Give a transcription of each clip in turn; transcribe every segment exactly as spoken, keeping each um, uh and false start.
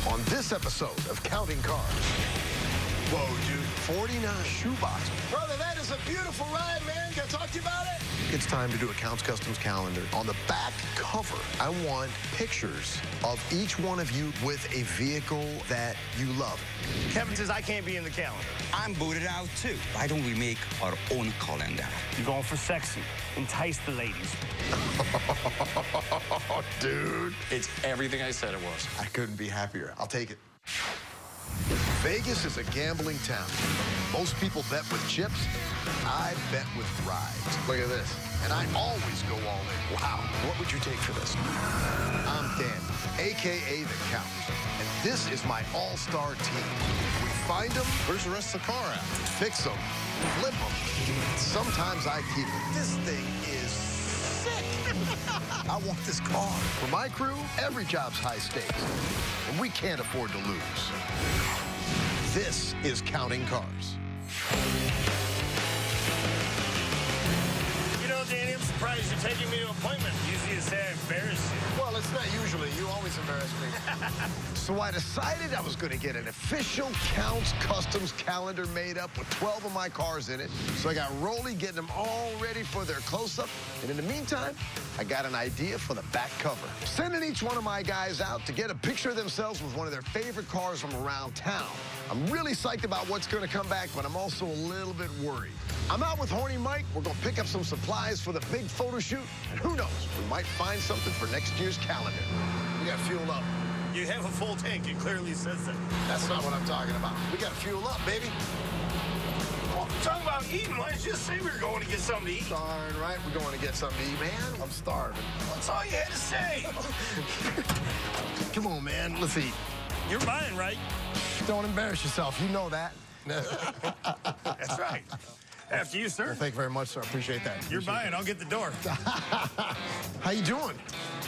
on this episode of Counting Cars. Whoa, dude, forty-nine shoebox. Brother, that is a beautiful ride, man. Can I talk to you about it? It's time to do a Counts Customs calendar. On the back cover, I want pictures of each one of you with a vehicle that you love. Kevin says I can't be in the calendar. I'm booted out too. Why don't we make our own calendar? You're going for sexy. Entice the ladies. Oh, dude. It's everything I said it was. I couldn't be happier. I'll take it. Vegas is a gambling town. Most people bet with chips. I bet with rides. Look at this. And I always go all in. Wow. What would you take for this? I'm Dan, a k a. The Count. And this is my all-star team. We find them. Where's the rest of the car at? Fix them. Flip them. Sometimes I keep it. This thing is sick. I want this car. For my crew, every job's high stakes. And we can't afford to lose. This is Counting Cars. You know, Danny, I'm surprised you're taking me to an appointment. Usually you say I embarrass you. Well, it's not usually. You always embarrass me. So I decided I was going to get an official Counts Customs calendar made up with twelve of my cars in it. So I got Rolly getting them all ready for their close-up. And in the meantime, I got an idea for the back cover. Sending each one of my guys out to get a picture of themselves with one of their favorite cars from around town. I'm really psyched about what's going to come back, but I'm also a little bit worried. I'm out with Horny Mike. We're going to pick up some supplies for the big photo shoot. And who knows, we might find something for next year's calendar. We got fueled up. You have a full tank. It clearly says that. That's not what I'm talking about. We got to fuel up, baby. Well, talking about eating, why didn't you just say we were going to get something to eat? Darn right, we're going to get something to eat, man. I'm starving. That's all you had to say. Come on, man. Let's eat. You're buying, right? Don't embarrass yourself. You know that. That's right. After you, sir. Well, thank you very much, sir. I appreciate that. You're Appreciate buying. I'll get the door. How you doing?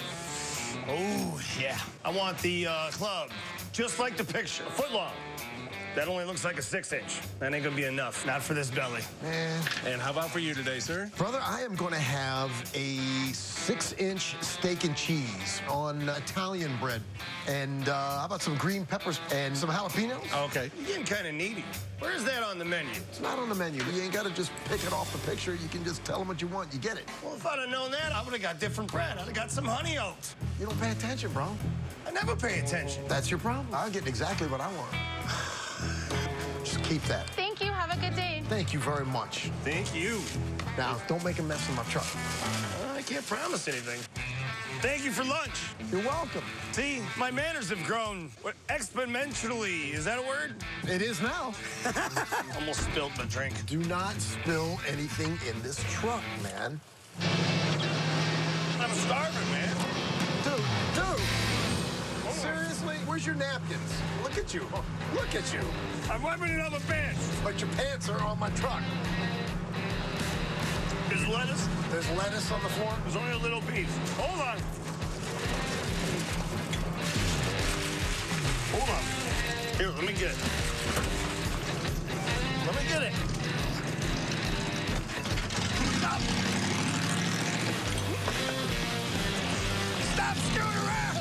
Oh, yeah. I want the uh, club, just like the picture, a foot long. That only looks like a six inch. That ain't gonna be enough. Not for this belly. Man. And how about for you today, sir? Brother, I am going to have a six-inch steak and cheese on Italian bread. And uh, how about some green peppers and some jalapenos? Okay. You're getting kind of needy. Where's that on the menu? It's not on the menu. You ain't got to just pick it off the picture. You can just tell them what you want. You get it. Well, if I'd have known that, I would have got different bread. I'd have got some honey oats. You don't pay attention, bro. I never pay attention. That's your problem. I'll get exactly what I want. Just keep that. Thank you. Have a good day. Thank you very much. Thank you. Now, don't make a mess of my truck. Uh, I can't promise anything. Thank you for lunch. You're welcome. See, my manners have grown what, exponentially. Is that a word? It is now. Almost spilled my drink. Do not spill anything in this truck, man. I'm starving, man. Dude, dude. Seriously? Where's your napkins? Look at you. Look at you. I'm wiping it on my pants. But your pants are on my truck. There's lettuce. There's lettuce on the floor. There's only a little piece. Hold on. Hold on. Here, let me get it. Let me get it. Stop. Stop screwing around.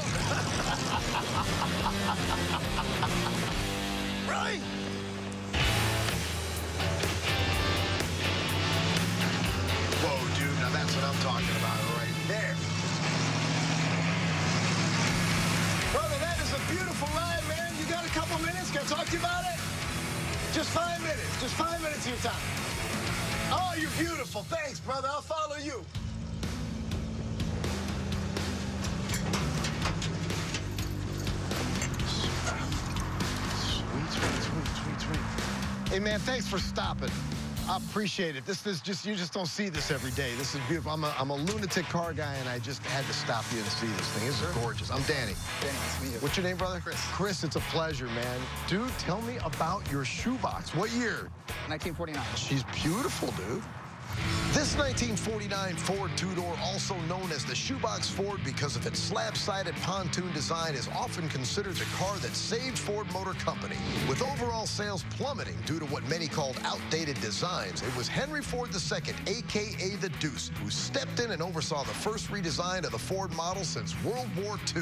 Really? Whoa, dude, now that's what I'm talking about right there. Brother, that is a beautiful ride, man. You got a couple minutes? Can I talk to you about it? Just five minutes. Just five minutes of your time. Oh, you're beautiful. Thanks, brother. I'll follow you. Sweet, sweet, sweet, sweet, sweet. Hey, man, thanks for stopping. I appreciate it. This is just, you just don't see this every day. This is beautiful. I'm a, I'm a lunatic car guy, and I just had to stop you and see this thing. This is gorgeous. I'm Danny. Danny, nice to meet you. What's your name, brother? Chris. Chris, it's a pleasure, man. Dude, tell me about your shoebox. What year? nineteen forty-nine. She's beautiful, dude. This nineteen forty-nine Ford two-door, also known as the Shoebox Ford because of its slab-sided pontoon design, is often considered the car that saved Ford Motor Company. With overall sales plummeting due to what many called outdated designs, it was Henry Ford the Second, a k a the Deuce, who stepped in and oversaw the first redesign of the Ford model since World War Two.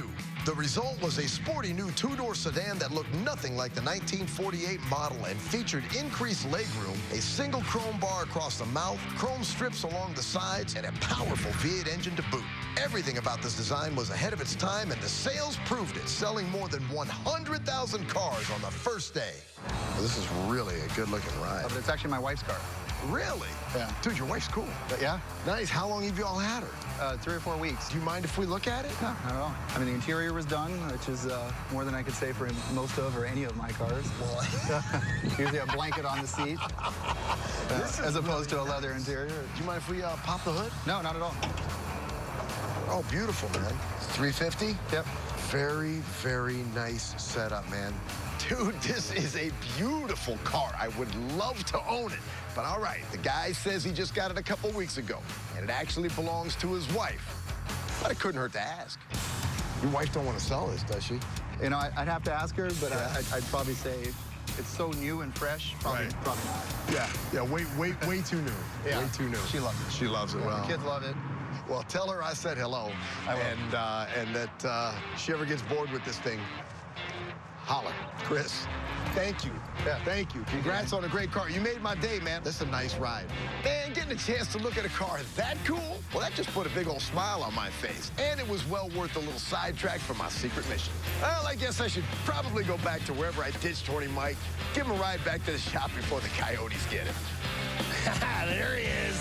The result was a sporty new two-door sedan that looked nothing like the nineteen forty-eight model and featured increased legroom, a single chrome bar across the mouth, chrome strips along the sides, and a powerful V eight engine to boot. Everything about this design was ahead of its time, and the sales proved it, selling more than one hundred thousand cars on the first day. Well, this is really a good-looking ride. But it's actually my wife's car. Really? Yeah. Dude, your wife's cool. But yeah? Nice. How long have you all had her? Uh, three or four weeks. Do you mind if we look at it? No, not at all. I mean, the interior was done, which is uh, more than I could say for most of or any of my cars. Well, usually a blanket on the seat, uh, as opposed to a leather interior. Do you mind if we uh, pop the hood? No, not at all. Oh, beautiful, man. three fifty? Yep. Very, very nice setup, man. Dude, this is a beautiful car. I would love to own it. But all right, the guy says he just got it a couple weeks ago, and it actually belongs to his wife. But it couldn't hurt to ask. Your wife don't want to sell this, does she? You know, I'd have to ask her, but Yeah. I, I'd probably say it's so new and fresh, probably, Right. probably not. Yeah, yeah, way, way, way too new. Yeah. Way too new. She loves it. She loves it. Yeah, Well, the kids love it. well, tell her I said hello. I will. And, uh, and that uh, she ever gets bored with this thing, holler. Chris, thank you. Yeah. Thank you. Congrats on a great car. You made my day, man. This is a nice ride. Man, getting a chance to look at a car that cool, well, that just put a big old smile on my face. And it was well worth a little sidetrack for my secret mission. Well, I guess I should probably go back to wherever I ditched Horny Mike, give him a ride back to the shop before the coyotes get him. There he is.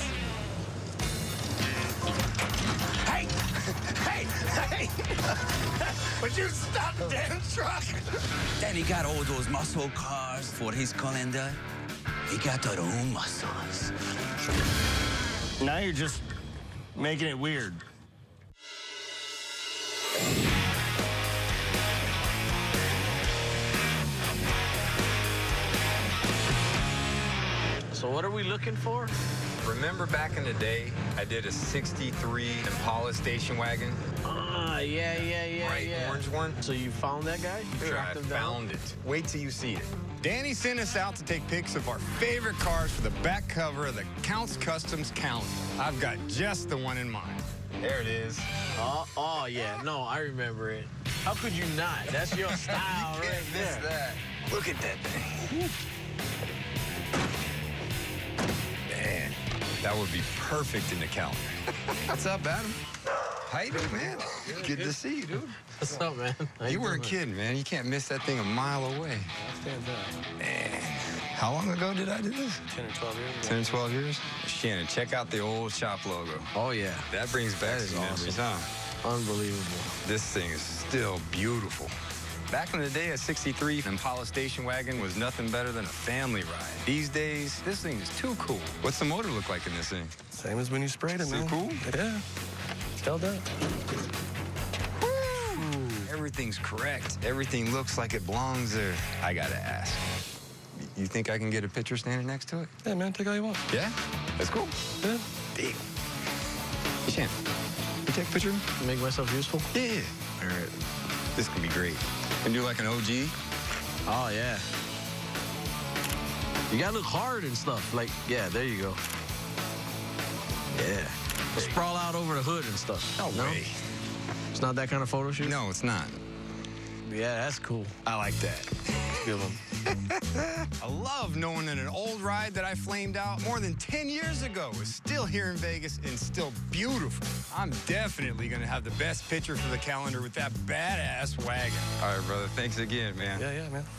Hey! Hey! Hey! Would you stop the damn truck? Then he got all those muscle cars for his calendar. He got their own muscles. Now you're just making it weird. So what are we looking for? Remember back in the day, I did a sixty-three Impala station wagon? Ah, yeah, yeah, yeah, Bright yeah. orange one? So you found that guy? You Sure, I tracked him down? found it. Wait till you see it. Danny sent us out to take pics of our favorite cars for the back cover of the Counts Customs calendar. I've got just the one in mind. There it is. Oh, oh, yeah. No, I remember it. How could you not? That's your style You right can't miss there. that. Look at that thing. Man, that would be perfect in the calendar. What's up, Adam? How you doing, man? Good to see you, dude. What's up, man? How You weren't doing? kidding, man. You can't miss that thing a mile away. I'll stand up. Man, how long ago did I do this? ten or twelve years ago. ten or twelve years? Shannon, check out the old shop logo. Oh, yeah. That brings back That is some memories, awesome. huh? Unbelievable. This thing is still beautiful. Back in the day, a sixty-three Impala station wagon was nothing better than a family ride. These days, this thing is too cool. What's the motor look like in this thing? Same as when you sprayed it, Still man. cool? Yeah. Held up. Everything's correct. Everything looks like it belongs there. I gotta ask. You think I can get a picture standing next to it? Yeah, man, take all you want. Yeah? That's cool. Yeah. Deal. Hey, Shannon, you take a picture of me? Make myself useful? Yeah. All right. This can be great. Can do like an O G? Oh, yeah. You gotta look hard and stuff. Like, yeah, there you go. Yeah. Sprawl out over the hood and stuff. No way. It's not that kind of photo shoot? No, it's not. Yeah, that's cool. I like that. Good one. I love knowing that an old ride that I flamed out more than ten years ago is still here in Vegas and still beautiful. I'm definitely going to have the best picture for the calendar with that badass wagon. All right, brother. Thanks again, man. Yeah, yeah, man.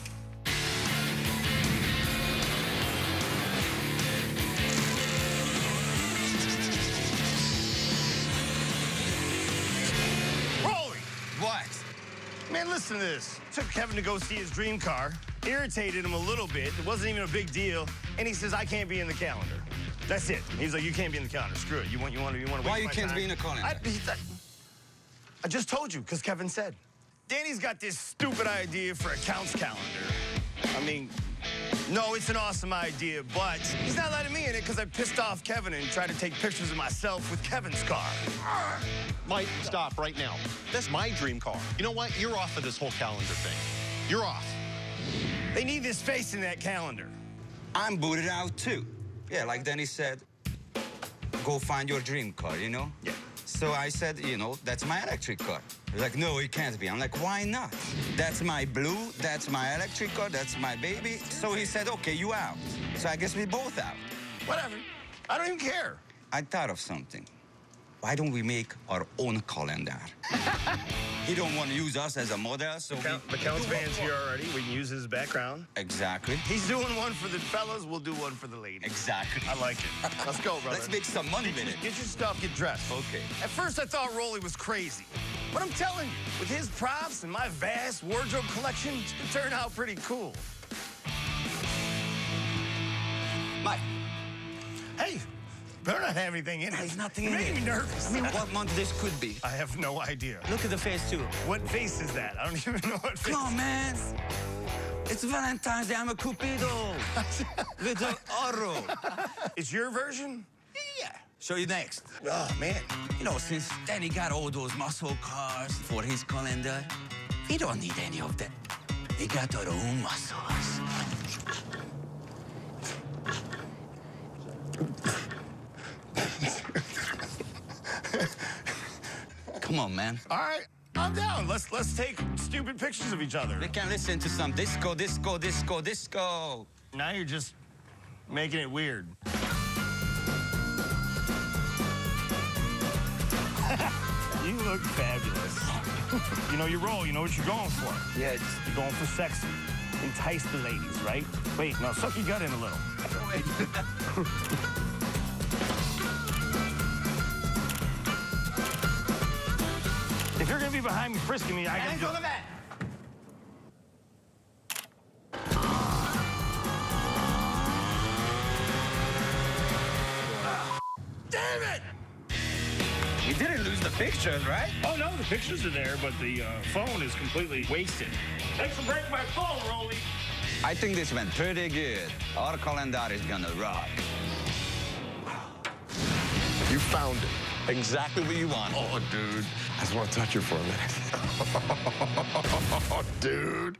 Rolly! What? Man, listen to this. Took Kevin to go see his dream car, irritated him a little bit. It wasn't even a big deal. And he says, I can't be in the calendar. That's it. He's like, you can't be in the calendar. Screw it. You want, you want to, you want to Why waste you my can't time? be in the calendar? I, he- I- I just told you, because Kevin said. Danny's got this stupid idea for a Counts calendar. I mean, no, it's an awesome idea, but he's not letting me in it because I pissed off Kevin and tried to take pictures of myself with Kevin's car. Mike, stop right now. That's my dream car. You know what? You're off of this whole calendar thing. You're off. They need this face in that calendar. I'm booted out too. Yeah, like Danny said, go find your dream car, you know? Yeah. So I said, you know, that's my electric car. He's like, no, it can't be. I'm like, why not? That's my blue, that's my electric car, that's my baby. So he said, okay, you out. So I guess we both out. Whatever. I don't even care. I thought of something. Why don't we make our own calendar? He don't want to use us as a model, so The, count, the Count's van's here already. We can use his background. Exactly. He's doing one for the fellas. We'll do one for the ladies. Exactly. I like it. Let's go, brother. Let's make some money with it. Get your stuff, get dressed. Okay. At first, I thought Rolly was crazy. But I'm telling you, with his props and my vast wardrobe collection, it turned out pretty cool. Mike. Hey, better not have anything in it. There's nothing You're in making it. me nervous. I mean, what month this could be? I have no idea. Look at the face, too. What face is that? I don't even know what face. Come on, man. It's Valentine's Day. I'm a Cupido. With an arrow. It's your version? Yeah. Show you next. Oh, man. You know, since Daddy got all those muscle cars for his calendar, we don't need any of that. We got our own muscles. Come on, man. All right, I'm down. Let's let's take stupid pictures of each other. We can listen to some disco, disco, disco, disco. Now you're just making it weird. You look fabulous. You know your role. You know what you're going for. Yeah, it's... You're going for sexy. Entice the ladies, right? Wait, now suck your gut in a little. If you're gonna be behind me frisking me, I can do it. Damn it! You didn't lose the pictures, right? Oh no, the pictures are there, but the uh, phone is completely wasted. Thanks for breaking my phone, Rolly. I think this went pretty good. Our calendar is gonna rock. You found it. Exactly what you want. Oh, dude. I just want to touch you for a minute. Oh, dude.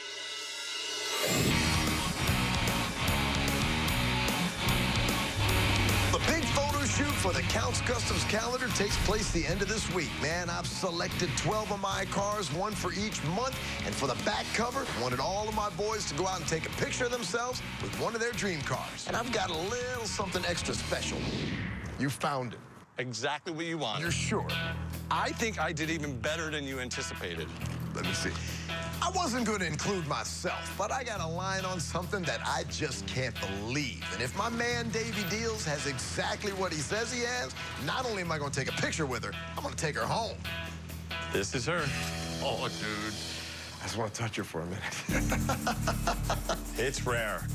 The big photo shoot for the Counts Customs calendar takes place the end of this week. Man, I've selected twelve of my cars, one for each month. And for the back cover, I wanted all of my boys to go out and take a picture of themselves with one of their dream cars. And I've got a little something extra special. You found it. Exactly what you want. You're sure? I think I did even better than you anticipated. Let me see. I wasn't going to include myself, but I got a line on something that I just can't believe. And if my man Davey Deals has exactly what he says he has, not only am I going to take a picture with her, I'm going to take her home. This is her. Oh, dude. I just want to touch her for a minute. It's rare.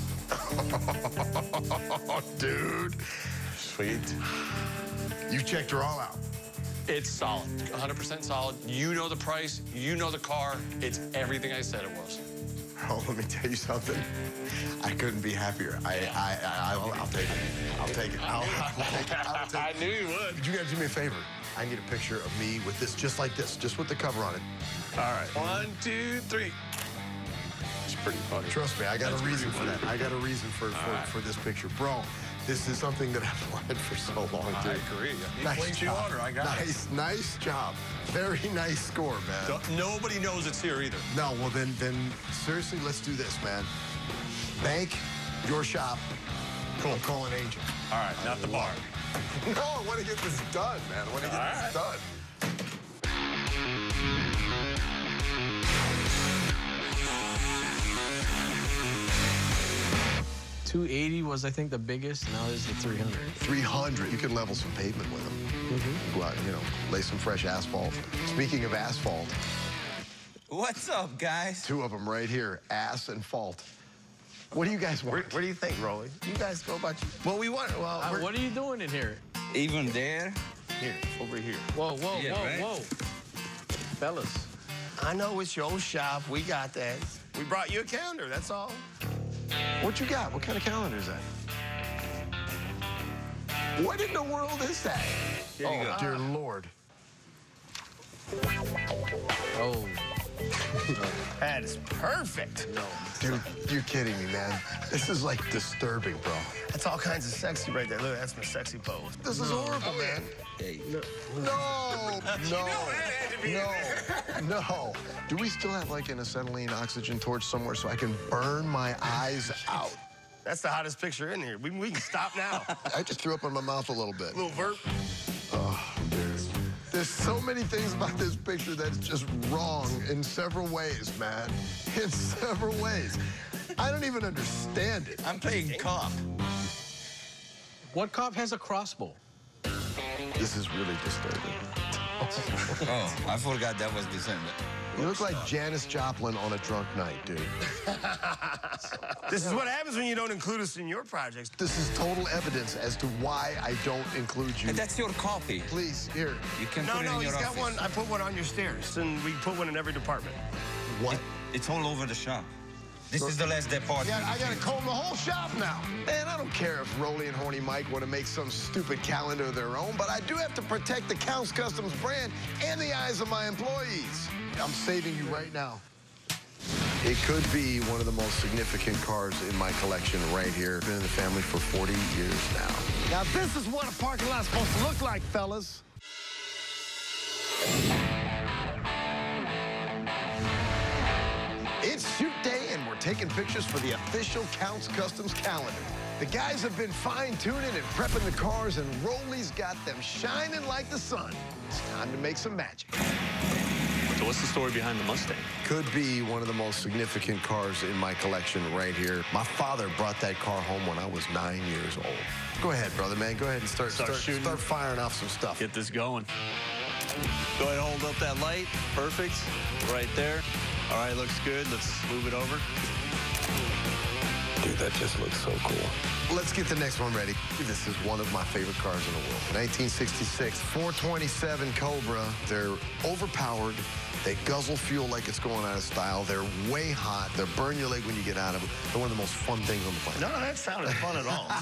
Oh, dude. Sweet. You checked her all out. It's solid. one hundred percent solid. You know the price. You know the car. It's everything I said it was. Oh, let me tell you something. I couldn't be happier. I, I, I, I'll, I'll take it. I'll take it. I'll, I'll take it. I'll take it. I knew you would. Could you guys do me a favor? I need a picture of me with this, just like this, just with the cover on it. All right. One, two, three. It's pretty funny. Trust me, I got That's a reason pretty for that. funny. I got a reason for for, right. for this picture. Bro, this is something that I've wanted for so long, I dude. agree. He Nice placed you job. order. I got it. nice, nice job. Very nice score, man. Don't- Nobody knows it's here either. No, well then, then seriously, let's do this, man. Bank, your shop. Cool. I'm calling Angel. All right, not the bar. No, I want to get this done, man. I want to get All this right. done. two eighty was, I think, the biggest. Now there's the three hundred. three hundred. You can level some pavement with them. Mm-hmm. Go out, you know, lay some fresh asphalt. Speaking of asphalt, What's up, guys? two of them right here, ass and fault. What do you guys want? Where, where do you think, Rolly? You guys go about you. Well, we want. Well, Uh, we're, what are you doing in here? Even there? here, over here. Whoa, whoa, Yeah, whoa, right? whoa. Fellas. I know it's your shop. We got that. We brought you a calendar. That's all. What you got? What kind of calendar is that? What in the world is that? Here you oh, go. dear Lord. Oh. That is perfect. No. Dude, you're kidding me, man. This is like disturbing, bro. That's all kinds of sexy right there. Look, that's my sexy pose. This is horrible, man. Hey. No, no, no, no, no. Do we still have like an acetylene oxygen torch somewhere so I can burn my eyes out? That's the hottest picture in here. We, we can stop now. I just threw up in my mouth a little bit. A little verp. Oh, dude. There's so many things about this picture that's just wrong in several ways, man. In several ways. I don't even understand it. I'm playing cop. What cop has a crossbow? This is really disturbing. Oh, I forgot that was December. You look like Janis Joplin on a drunk night, dude. This is what happens when you don't include us in your projects. This is total evidence as to why I don't include you. And that's your copy. Please, here. You can No, put it no, in he's your got office. one. I put one on your stairs, and we put one in every department. What? It's all over the shop. This is the last department. Yeah, I gotta comb the whole shop now. Man, I don't care if Rolly and Horny Mike want to make some stupid calendar of their own, but I do have to protect the Counts Customs brand and the eyes of my employees. I'm saving you right now. It could be one of the most significant cars in my collection right here. Been in the family for forty years now. Now, this is what a parking lot's supposed to look like, fellas. It's shoot day, and we're taking pictures for the official Counts Customs calendar. The guys have been fine-tuning and prepping the cars, and Rolly's got them shining like the sun. It's time to make some magic. So what's the story behind the Mustang? Could be one of the most significant cars in my collection right here. My father brought that car home when I was nine years old. Go ahead, brother, man. Go ahead and start, Start start, shooting. start firing off some stuff. Get this going. Go ahead and hold up that light. Perfect. Right there. All right, looks good. Let's move it over. Dude, that just looks so cool. Let's get the next one ready. This is one of my favorite cars in the world. nineteen sixty-six four twenty-seven Cobra. They're overpowered. They guzzle fuel like it's going out of style. They're way hot. They'll burn your leg when you get out of them. They're one of the most fun things on the planet. None of that sounded fun at all.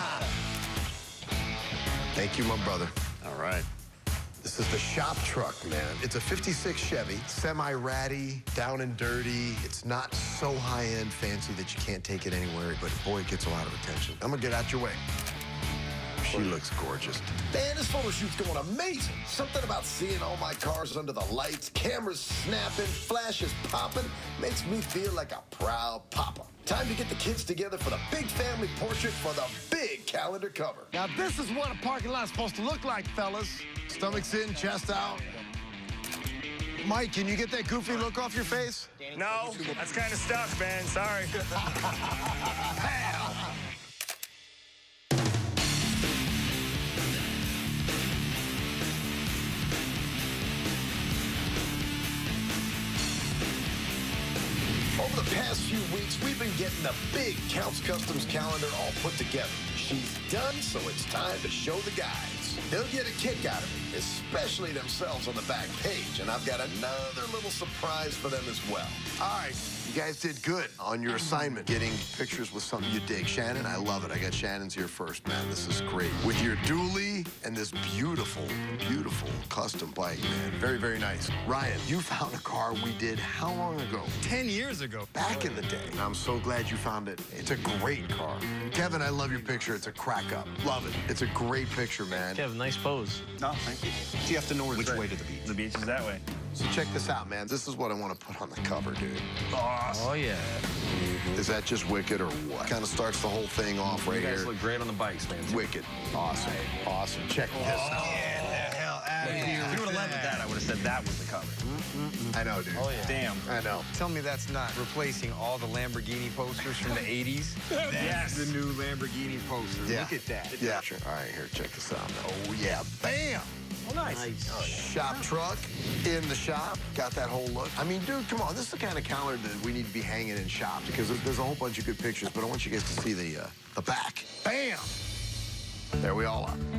Thank you, my brother. All right. This is the shop truck, man. It's a fifty-six Chevy, semi-ratty, down and dirty. It's not so high-end fancy that you can't take it anywhere, but boy, it gets a lot of attention. I'm gonna get out your way. She looks gorgeous. Man, this photo shoot's going amazing. Something about seeing all my cars under the lights, cameras snapping, flashes popping, makes me feel like a proud papa. Time to get the kids together for the big family portrait for the big calendar cover. Now, this is what a parking lot's supposed to look like, fellas. Stomachs in, chest out. Mike, can you get that goofy look off your face? No, that's kind of stuck, man. Sorry. Over the past few weeks, we've been getting the big Counts Customs calendar all put together. She's done, so it's time to show the guys. They'll get a kick out of it, especially themselves on the back page, and I've got another little surprise for them as well. All right, you guys did good on your assignment, getting pictures with something you dig. Shannon, I love it. I got Shannon's here first, man. This is great. With your dually and this beautiful, beautiful custom bike, man. Very, very nice. Ryan, you found a car we did how long ago? Ten years ago. Back in the day. And I'm so glad you found it. It's a great car. Kevin, I love your picture. It's a crack up. Love it. It's a great picture, man. Kevin, nice pose. No, thank you. So you have to know which way to the beach. The beach is that way. So check this out, man. This is what I want to put on the cover, dude. Oh, yeah. Is that just wicked or what? Kind of starts the whole thing off right You guys here. look great on the bikes, man. Wicked. Awesome. Awesome. Check this out. Get the hell out of here. If you would have led with that, I would have said that was the cover. I know, dude. Oh, yeah. Damn. I know. Tell me that's not replacing all the Lamborghini posters from the eighties. That's Yes. the new Lamborghini poster. Yeah. Look at that. Yeah, sure. All right, here, check this out. Oh, yeah. Bam! Oh, nice. nice. Oh, yeah. Shop truck in the shop. Got that whole look. I mean, dude, come on. This is the kind of calendar that we need to be hanging in shops because there's, there's a whole bunch of good pictures, but I want you guys to see the, uh, the back. Bam! There we all are.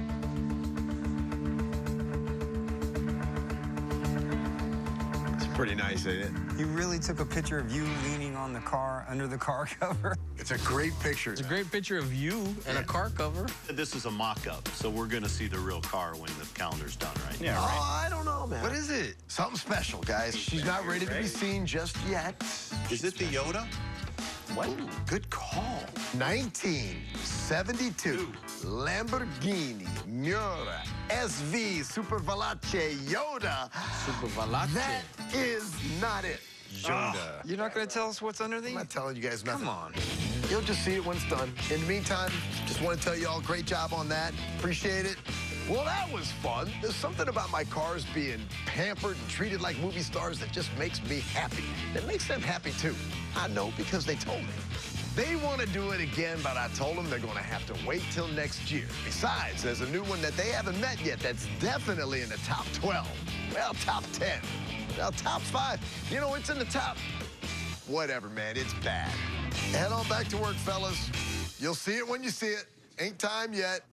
It's pretty nice, ain't it? You really took a picture of you leaning on the car under the car cover? It's a great picture. It's a great picture of you and a car cover. This is a mock-up, so we're going to see the real car when the calendar's done, right? Yeah, Oh, right. I don't know, man. What is it? Something special, guys. She's not ready to be seen just yet. Is it the Yoda? What? Ooh, good call. nineteen seventy-two Lamborghini Miura S V Super Veloce Yoda. Super Veloce. That is not it. Yoda. You're not going to tell us what's underneath? I'm not telling you guys nothing. Come on. You'll just see it when it's done. In the meantime, just want to tell you all, great job on that. Appreciate it. Well, that was fun. There's something about my cars being pampered and treated like movie stars that just makes me happy. It makes them happy, too. I know because they told me. They want to do it again, but I told them they're going to have to wait till next year. Besides, there's a new one that they haven't met yet that's definitely in the top twelve. Well, top ten. Well, top five. You know, it's in the top. Whatever, man. It's bad. Head on back to work, fellas. You'll see it when you see it. Ain't time yet.